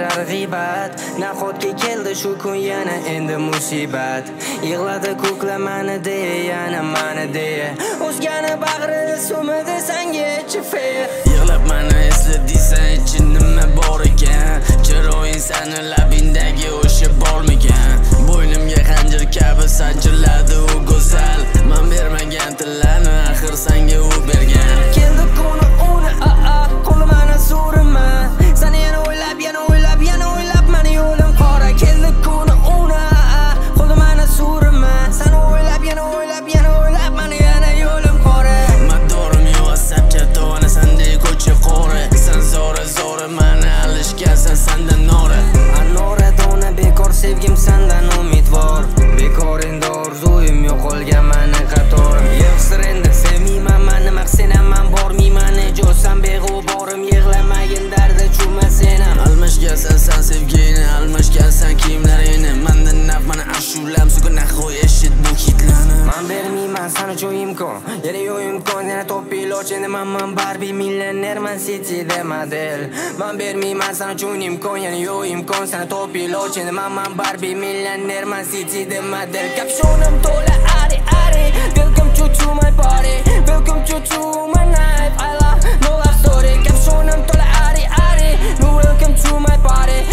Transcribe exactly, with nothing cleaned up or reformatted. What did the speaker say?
berar g'iybat. Nahotki keldi shu kun yana endi musibat. Yig'ladi ko'klamani deya yana mani deya. O'zgani bag'rida so'midi sanga chifer. Yig'lab mani esla deysan iching nima bor ekan? Chiroying sani labingdagi o'sha bormikan? Bo'ynimga xanjar kabi sanchiladi u go'zal. Men bermagan tillarni axir senga u bergan. Keldi kuni uni a a qo'limani so'rima. Seni yana o'ylab, yana o'ylab, yana o'ylab meni yo'lim qora. Keldi kuni uni a a qo'limani so'rima. Seni o'ylab, yana o'ylab, yana o'ylab meni yana yo'lim qora. Madorim yo'q asabcha tovana sendek ko'cha qora. Sen zora zora meni alishgansan sendan nora. Anora dona bekor sevgim sendan umidvor. Bekor endi orzuim yo'qolgan meni qatorim. Yo'qsir endi sevmayman meni maqsenaman bormayman ejosan beg'uborim yig'lamagin dardi chuma senam. Almashgansan sen sevgini, almashgansan kiyimlaringni. Mendan naf meni ashulam sugun nahoy eshit bu hitlarni. Men bermayman sana joy imkon, yana yo'q imkon yana top iloch endi men men Barbie millioner man City'da model. Men bermayman sana joy imkon, yana yo'q imkon sana top iloch endi men men Barbie millioner man City'da model. Kapshonim to'la ari ari, welcome to to my party, welcome to to my night. I love no love story. Kapshonim to'la ari ari, no welcome to my party,